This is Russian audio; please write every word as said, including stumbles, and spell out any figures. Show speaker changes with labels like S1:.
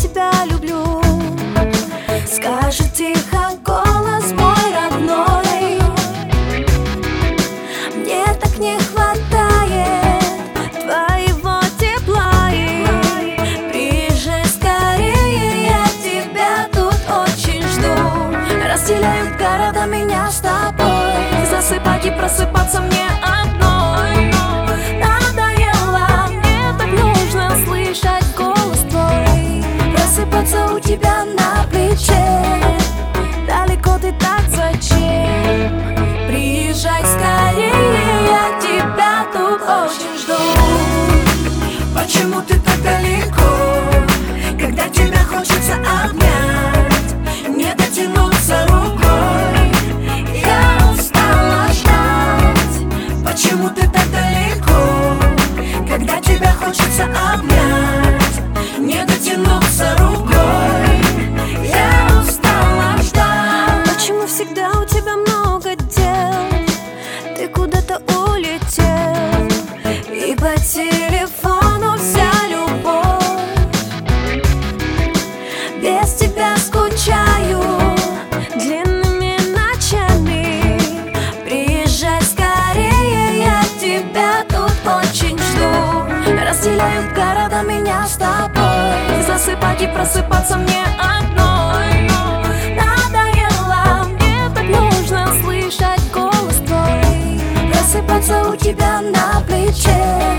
S1: тебя люблю. Скажет тихо голос мой родной: мне так не хватает твоего тепла, и приезжай скорее, я тебя тут очень жду. Разделяют города меня с тобой, засыпать и просыпаться мне одной. Надоело, мне так нужно слышать голос твой, просыпаться у тебя на плече. Далеко ты так зачем? Приезжай скорее, я тебя тут очень жду.
S2: Почему ты так далеко, когда тебя хочется обнять, не дотянуться рукой? Я устала ждать. Почему ты так далеко, когда тебя хочется обнять, не дотянуться рукой? Я устала ждать.
S1: Почему всегда у тебя много дел? Ты куда-то улетел, и по телефону вся любовь. Без тебя скучаю длинными ночами. Приезжай скорее, я тебя тут очень жду. Разделяют города меня с тобой, засыпать и просыпаться мне одной. Надоело, мне так нужно слышать голос твой, просыпаться у тебя на плече.